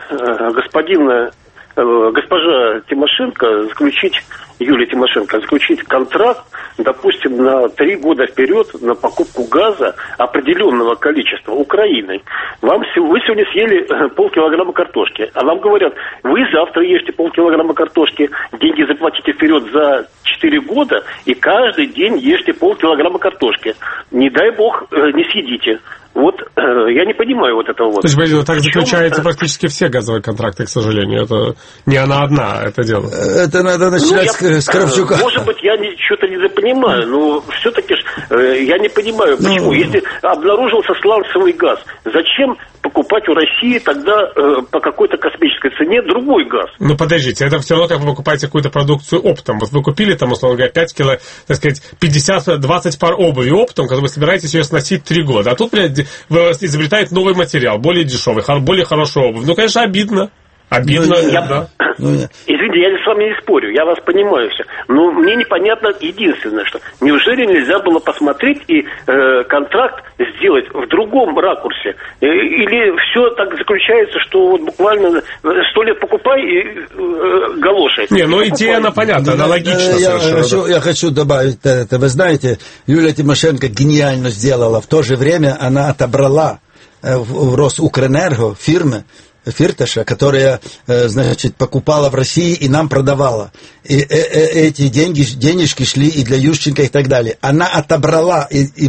госпожа Тимошенко Юлия Тимошенко заключить контракт, допустим, на 3 года вперед на покупку газа определенного количества Украиной. Вы сегодня съели полкилограмма картошки, а нам говорят, вы завтра ешьте полкилограмма картошки, деньги заплатите вперед за 4 года и каждый день ешьте полкилограмма картошки. Не дай бог, не съедите. Вот я не понимаю вот этого вот. То есть, так заключаются практически все газовые контракты, к сожалению. Это не она одна, это дело. Это надо начинать с Кравчука. Может быть, я что-то недопонимаю, но все-таки я не понимаю, почему. Если обнаружился сланцевый газ, зачем покупать у России тогда по какой-то космической цене другой газ? Ну, подождите, это все равно, как вы покупаете какую-то продукцию оптом. Вот вы купили там, условно говоря, 5 кило, так сказать, 50-20 пар обуви оптом, когда вы собираетесь ее сносить 3 года. А тут, блядь, изобретает новый материал, более дешевый, более хорошую обувь. Ну, конечно, обидно. Да. Извините, я с вами не спорю, я вас понимаю все. Но мне непонятно единственное, что неужели нельзя было посмотреть и контракт сделать в другом ракурсе? Или все так заключается, что вот буквально 100 лет покупай и галоши? Не, ну идея, она понятна, аналогична. Я хочу добавить это. Вы знаете, Юлия Тимошенко гениально сделала. В то же время она отобрала в Росукрэнерго фирмы Фирташа, которая, значит, покупала в России и нам продавала. И эти денежки шли и для Ющенко и так далее. Она отобрала и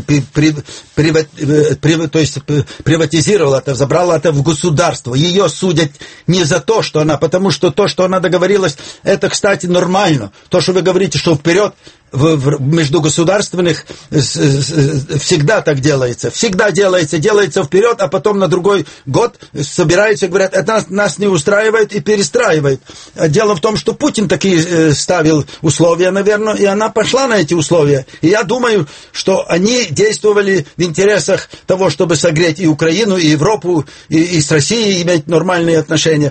приватизировала это, забрала это в государство. Ее судят не за то, что она, потому что то, что она договорилась, это, кстати, нормально. То, что вы говорите, что вперед в междугосударственных всегда так делается. Всегда делается вперед, а потом на другой год собираются и говорят, это нас не устраивает и перестраивает. Дело в том, что Путин такие ставил условия, наверное, и она пошла на эти условия. И я думаю, что они действовали в интересах того, чтобы согреть и Украину, и Европу, и с Россией иметь нормальные отношения.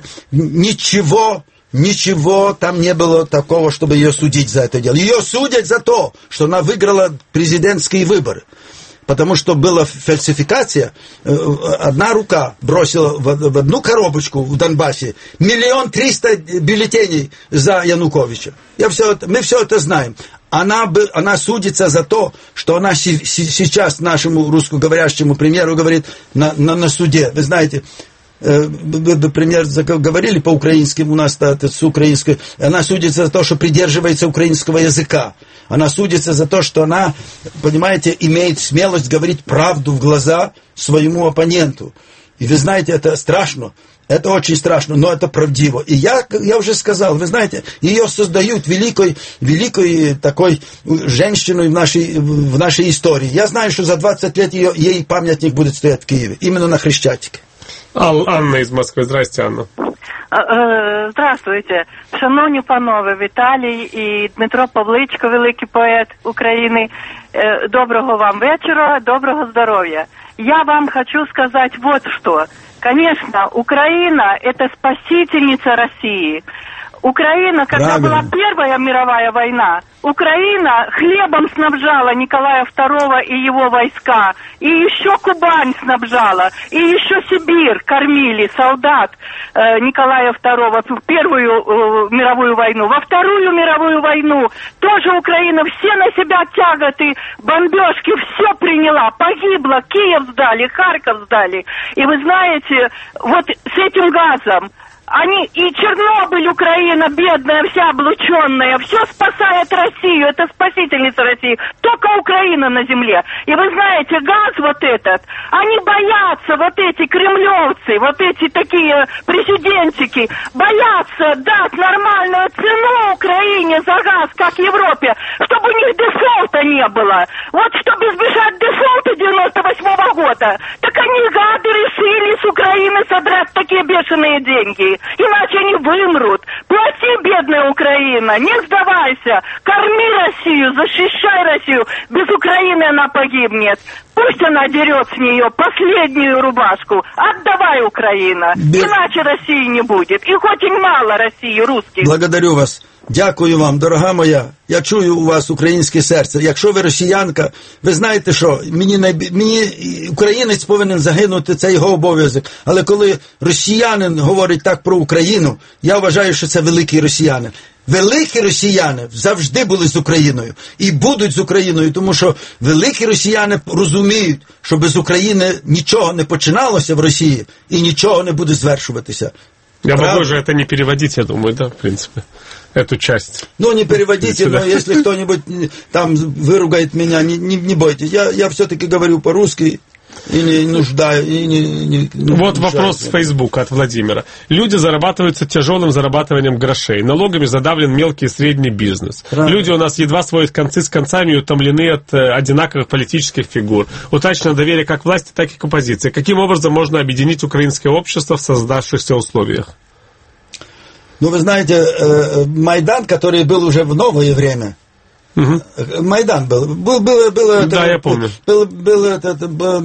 Ничего там не было такого, чтобы ее судить за это дело. Ее судят за то, что она выиграла президентские выборы. Потому что была фальсификация. Одна рука бросила в одну коробочку в Донбассе 1 300 000 бюллетеней за Януковича. Мы все это знаем. Она судится за то, что она сейчас нашему русскоговорящему премьеру говорит на суде. Вы знаете, например, говорили по-украински, у нас это с украинской, она судится за то, что придерживается украинского языка. Она судится за то, что она, понимаете, имеет смелость говорить правду в глаза своему оппоненту. И вы знаете, это страшно. Это очень страшно, но это правдиво. И я уже сказал, вы знаете, ее создают великой такой женщиной в нашей истории. Я знаю, что за 20 лет ей памятник будет стоять в Киеве, именно на Хрещатике. Анна из Москвы. Здрасте, Анна. Здравствуйте. Шановні панове, Віталій і Дмитро Павличко, великий поет України. Доброго вам вечера, доброго здоровья. Я вам хочу сказать вот что. Конечно, Украина – это спасительница России. Украина, когда была Первая мировая война, Украина хлебом снабжала Николая II и его войска, и еще Кубань снабжала, и еще Сибирь кормили солдат Николая II в Первую мировую войну. Во Вторую мировую войну тоже Украина все на себя тяготы, бомбежки, все приняла, погибла, Киев сдали, Харьков сдали. И вы знаете, вот с этим газом, и Чернобыль, Украина, бедная, вся облученная, все спасает Россию, это спасительница России, только Украина на земле. И вы знаете, газ вот этот, они боятся, вот эти кремлевцы, вот эти такие президентики, боятся дать нормальную цену Украине за газ, как Европе, чтобы у них дефолта не было. Вот чтобы избежать дефолта 98-го года, так они, гады, решили с Украины содрать такие бешеные деньги. Иначе они вымрут. Плати, бедная Украина, не сдавайся. Корми Россию, защищай Россию. Без Украины она погибнет. Пусть она дерет с нее последнюю рубашку. Отдавай, Украина. Иначе России не будет. Их очень мало, России, русских. Благодарю вас. Дякую вам, дорога моя. Я чую у вас українське серце. Якщо ви росіянка, ви знаєте що, мені українець повинен загинути, це його обов'язок. Але коли росіянин говорить так про Україну, я вважаю, що це великий росіянин. Великі росіяни завжди були з Україною і будуть з Україною, тому що великі росіяни розуміють, що без України нічого не починалося в Росії і нічого не буде звершуватися. Я могу же это не переводить, я думаю, да, в принципе, эту часть. Ну, не переводите, но если кто-нибудь там выругает меня, не бойтесь. Я все-таки говорю по-русски и не нуждаю. Вот вопрос с Фейсбука от Владимира. Люди зарабатываются тяжелым зарабатыванием грошей. Налогами задавлен мелкий и средний бизнес. Правильно. Люди у нас едва сводят концы с концами и утомлены от одинаковых политических фигур. Утрачено доверие как к власти, так и к оппозиции. Каким образом можно объединить украинское общество в создавшихся условиях? Ну, вы знаете, Майдан, который был уже в новое время, Майдан был да, я помню. Был этот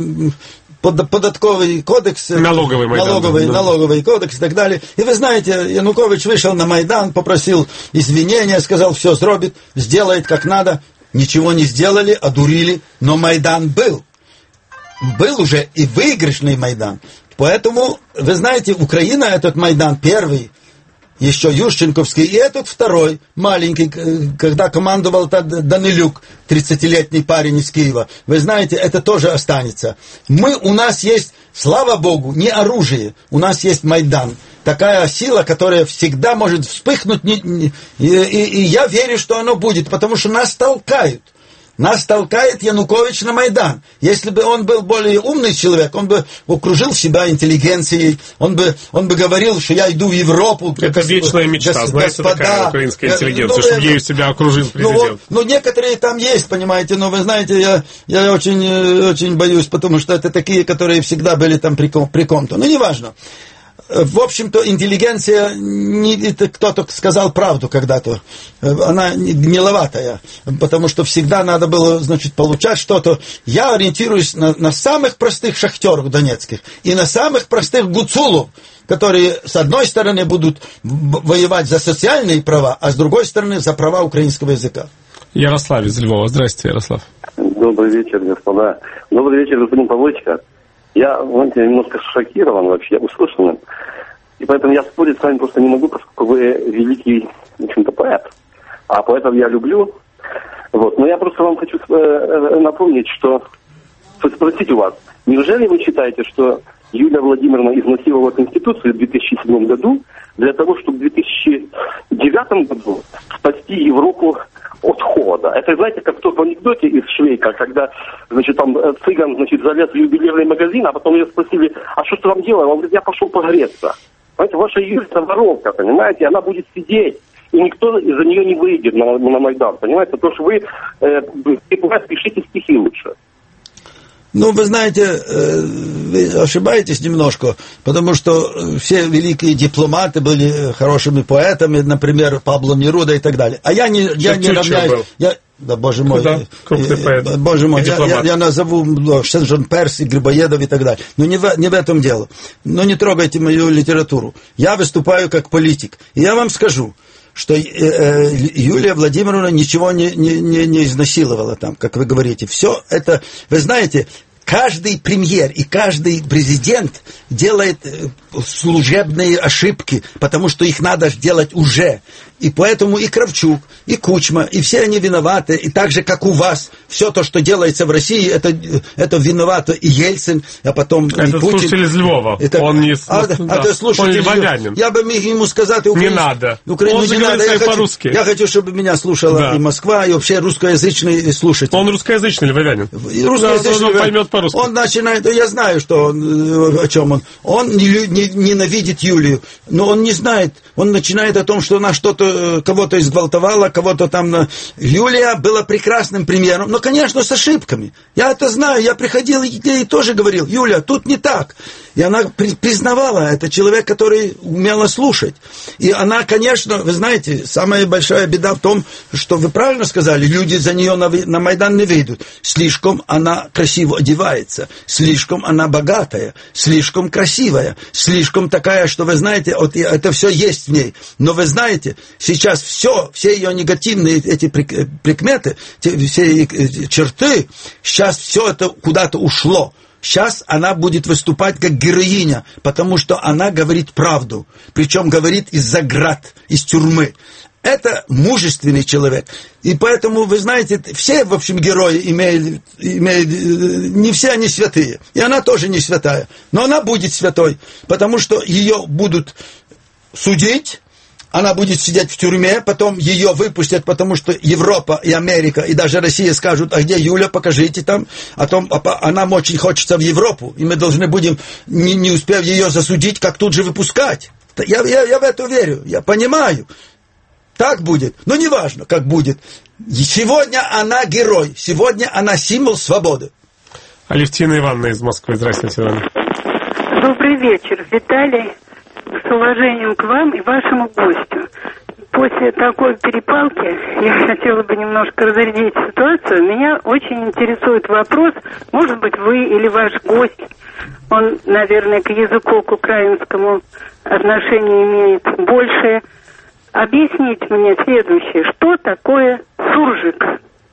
податковый кодекс, налоговый кодекс и так далее. И вы знаете, Янукович вышел на Майдан, попросил извинения, сказал, все сделает как надо. Ничего не сделали, одурили, но Майдан был. Был уже и выигрышный Майдан. Поэтому, вы знаете, Украина, этот Майдан первый, еще Ющенковский, и этот второй, маленький, когда командовал Данилюк, 30-летний парень из Киева. Вы знаете, это тоже останется. У нас есть, слава Богу, не оружие, у нас есть Майдан. Такая сила, которая всегда может вспыхнуть, и я верю, что оно будет, потому что нас толкают. Нас толкает Янукович на Майдан. Если бы он был более умный человек, он бы окружил себя интеллигенцией, он бы говорил, что я иду в Европу. Это вечная мечта, знаете, такая украинская интеллигенция, чтобы ею себя окружил президент. Ну, некоторые там есть, понимаете, но вы знаете, я очень боюсь, потому что это такие, которые всегда были там при ком-то. Ну, неважно. В общем-то, интеллигенция, кто-то сказал правду когда-то, она гниловатая, потому что всегда надо было, значит, получать что-то. Я ориентируюсь на самых простых шахтеров донецких и на самых простых гуцулов, которые, с одной стороны, будут воевать за социальные права, а с другой стороны, за права украинского языка. Ярослав из Львова. Здравствуйте, Ярослав. Добрый вечер, господа. Добрый вечер, господин Павлычко. Я, знаете, немножко шокирован вообще услышанным. И поэтому я спорить с вами просто не могу, поскольку вы великий, в общем-то, поэт. А поэтов я люблю. Вот. Но я просто вам хочу напомнить, что... Спросить у вас, неужели вы считаете, что Юлия Владимировна изнасиловала Конституцию в 2007 году для того, чтобы в 2009 году спасти Европу от подхода. Это, знаете, как в анекдоте из Швейка, когда, значит, там цыган, значит, залез в ювелирный магазин, а потом ее спросили, а что ты там делаешь? Он говорит, я пошел погреться. Понимаете, ваша Юлия воровка, понимаете, она будет сидеть, и никто из-за нее не выйдет на Майдан, понимаете, потому что вы пишите стихи лучше. Ну, вы знаете, вы ошибаетесь немножко, потому что все великие дипломаты были хорошими поэтами, например, Пабло Неруда и так далее. А я не равняюсь... Да, боже мой, боже мой, я назову Сен-Жон-Перс и Грибоедов и так далее. Но не в этом дело. Но не трогайте мою литературу. Я выступаю как политик. И я вам скажу, что Юлия Владимировна ничего не изнасиловала там, как вы говорите. Все это, вы знаете, каждый премьер и каждый президент делает служебные ошибки, потому что их надо делать уже. И поэтому и Кравчук, и Кучма, и все они виноваты. И так же, как у вас, все то, что делается в России, это виновато и Ельцин, а потом это и Путин. Слушатель из Львова. Он не слушатель львовянин. Я бы мог ему сказать... Не надо. Он же говорит по-русски. Я хочу, чтобы меня слушала и Москва, и вообще русскоязычный слушатель. Он русскоязычный львовянин. Он поймет по-русски. Он начинает... Я знаю, о чем он. Он ненавидит Юлию, но он не знает. Он начинает о том, что она кого-то изгвалтовала, кого-то там... Юлия была прекрасным примером, но, конечно, с ошибками. Я это знаю, я приходил и тоже говорил, Юля, тут не так. И она признавала, это человек, который умела слушать. И она, конечно, вы знаете, самая большая беда в том, что вы правильно сказали, люди за нее на Майдан не выйдут. Слишком она красиво одевается, слишком она богатая, слишком красивая, слишком такая, что вы знаете, вот это все есть в ней. Но вы знаете, сейчас все ее негативные эти прикметы, все эти черты, сейчас все это куда-то ушло. Сейчас она будет выступать как героиня, потому что она говорит правду, причем говорит из-за град, из тюрьмы. Это мужественный человек. И поэтому, вы знаете, все, в общем, герои имеют, не все они святые. И она тоже не святая. Но она будет святой, потому что ее будут судить, она будет сидеть в тюрьме, потом ее выпустят, потому что Европа и Америка, и даже Россия скажут, а где Юля, покажите там. А нам очень хочется в Европу, и мы должны будем, не успев ее засудить, как тут же выпускать. Я в это верю, я понимаю. Так будет, но не важно, как будет. Сегодня она герой, сегодня она символ свободы. Алевтина Ивановна из Москвы, здравствуйте, Ивановна. Добрый вечер, Виталий. С уважением к вам и вашему гостю. После такой перепалки я хотела бы немножко разрядить ситуацию. Меня очень интересует вопрос, может быть, вы или ваш гость, он, наверное, к языку, к украинскому отношению имеет больше. Объясните мне следующее, что такое суржик?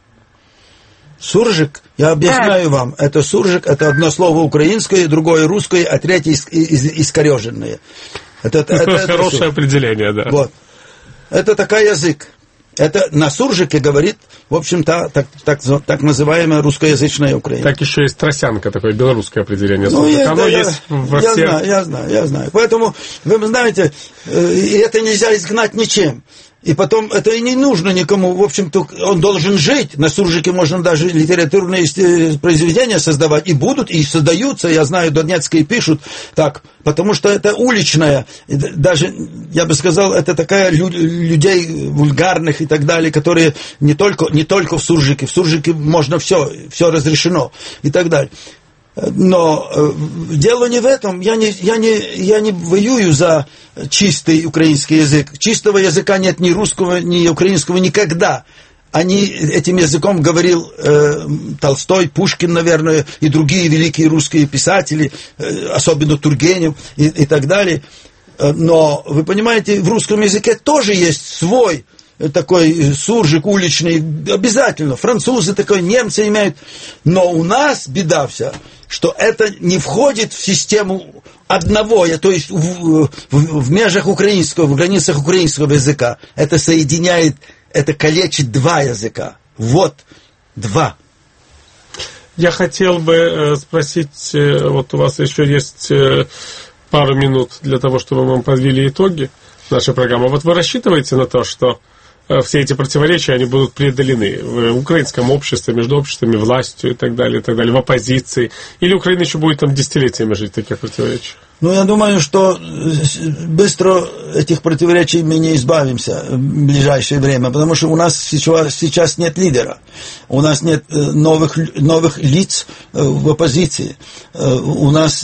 Суржик, я объясняю вам, это суржик, это одно слово украинское, другое русское, а третье искореженное. Это хорошее определение, да. Вот. Это такой язык. Это на суржике говорит, в общем-то, так называемая русскоязычная Украина. Так еще есть тросянка, такое белорусское определение. Оно есть во всех... Я знаю. Поэтому, вы знаете, это нельзя изгнать ничем. И потом это и не нужно никому. В общем-то, он должен жить. На суржике можно даже литературные произведения создавать. И будут, и создаются. Я знаю, донецкие пишут так. Потому что это уличное. Даже, я бы сказал, это такая людей вульгарных и так далее, которые не только в суржике. В суржике можно все разрешено и так далее. Но дело не в этом. Я не воюю за чистый украинский язык. Чистого языка нет ни русского, ни украинского никогда. Этим языком говорил Толстой, Пушкин, наверное, и другие великие русские писатели, особенно Тургенев и так далее. Но, вы понимаете, в русском языке тоже есть свой такой суржик уличный, обязательно. Французы такой, немцы имеют. Но у нас беда вся, что это не входит в систему одного, то есть в межах украинского, в границах украинского языка. Это соединяет, это калечит два языка. Вот, два. Я хотел бы спросить, вот у вас еще есть пару минут для того, чтобы мы подвели итоги нашей программы. Вот вы рассчитываете на то, что все эти противоречия, они будут преодолены в украинском обществе, между обществами, властью и так далее, в оппозиции? Или Украина еще будет там десятилетиями жить в таких противоречиях? Ну, я думаю, что быстро этих противоречий мы не избавимся в ближайшее время, потому что у нас сейчас нет лидера, у нас нет новых лиц в оппозиции, у нас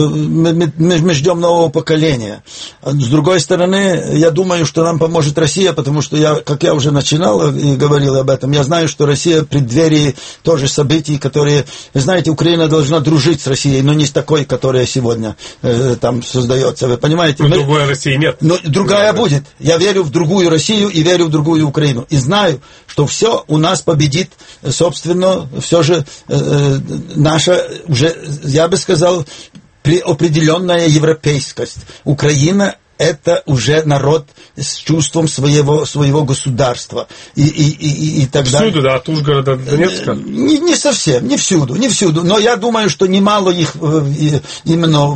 мы ждем нового поколения. С другой стороны, я думаю, что нам поможет Россия, потому что как я уже начинал и говорил об этом, я знаю, что Россия в преддверии тоже событий, которые, вы знаете, Украина должна дружить с Россией, но не с такой, которая сегодня там создается, вы понимаете? Но другой России нет. Но другая будет. Я верю в другую Россию и верю в другую Украину. И знаю, что все у нас победит, собственно, все же наша, уже, я бы сказал, определенная европейскость. Украина — это уже народ с чувством своего государства. И так далее. Всюду, да, от Ужгорода до Донецка? Не совсем, не всюду. Но я думаю, что немало их именно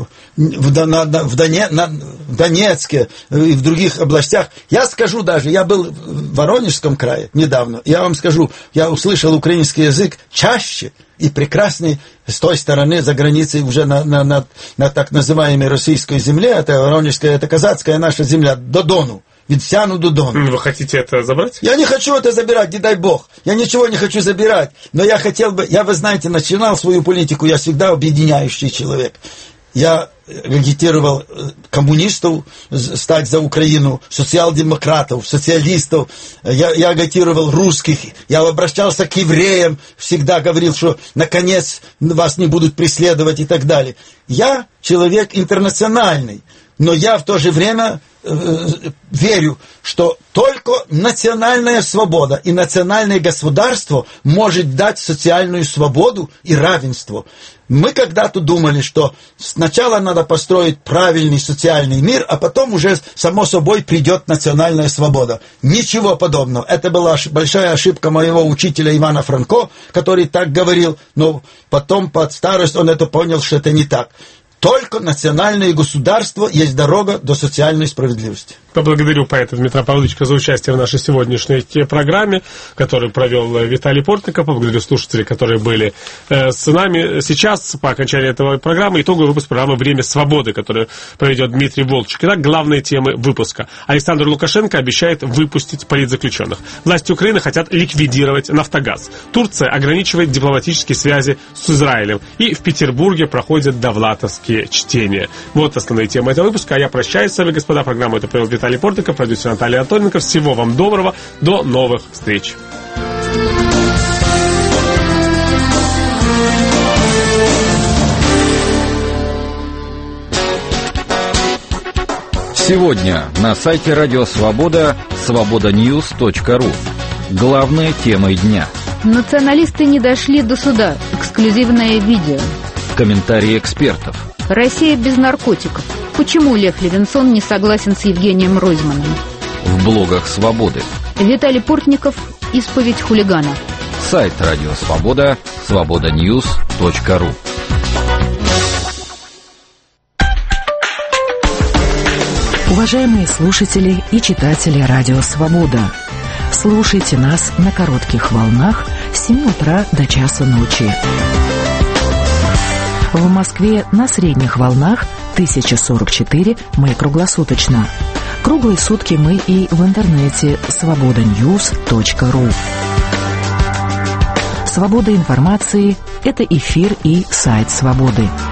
в Донецке и в других областях. Я скажу даже, я был в Воронежском крае недавно, я вам скажу, я услышал украинский язык чаще и прекрасный с той стороны, за границей, уже на так называемой российской земле, это Воронежская, это казацкая наша земля, до Дону. Від Сяну до Дону. Вы хотите это забрать? Я не хочу это забирать, не дай бог. Я ничего не хочу забирать. Но я хотел бы, вы знаете, начинал свою политику, я всегда объединяющий человек. Я агитировал коммунистов стать за Украину, социал-демократов, социалистов. Я агитировал русских. Я обращался к евреям, всегда говорил, что наконец вас не будут преследовать и так далее. Я человек интернациональный, но я в то же время верю, что только национальная свобода и национальное государство может дать социальную свободу и равенство. Мы когда-то думали, что сначала надо построить правильный социальный мир, а потом уже само собой придет национальная свобода. Ничего подобного. Это была большая ошибка моего учителя Ивана Франко, который так говорил, но потом под старость он это понял, что это не так. Только национальное государство есть дорога до социальной справедливости. Поблагодарю поэта Дмитра Павловича за участие в нашей сегодняшней программе, которую провел Виталий Портников. Поблагодарю слушателей, которые были с нами сейчас по окончании этой программы. Итоговый выпуск программы «Время свободы», которую проведет Дмитрий Волчек. Итак, главные темы выпуска. Александр Лукашенко обещает выпустить политзаключенных. Власти Украины хотят ликвидировать «Нафтогаз». Турция ограничивает дипломатические связи с Израилем. И в Петербурге проходят довлатовские чтения. Вот основные темы этого выпуска. А я прощаюсь с вами, господа. Программу это провел Виталий Портников, продюсер Наталья Антоненко. Всего вам доброго. До новых встреч. Сегодня на сайте Радио Свобода свободаньюс.ру. Главные темы дня. Националисты не дошли до суда. Эксклюзивное видео. Комментарии экспертов. Россия без наркотиков. Почему Лев Левинсон не согласен с Евгением Ройзманом? В блогах Свободы. Виталий Портников. Исповедь хулигана. Сайт Радио Свобода свободаньюс.ру. Уважаемые слушатели и читатели Радио Свобода, слушайте нас на коротких волнах с 7 утра до часу ночи. В Москве на средних волнах 1044 мы круглосуточно. Круглые сутки мы и в интернете свободаньюс.ру. Свобода информации – это эфир и сайт Свободы.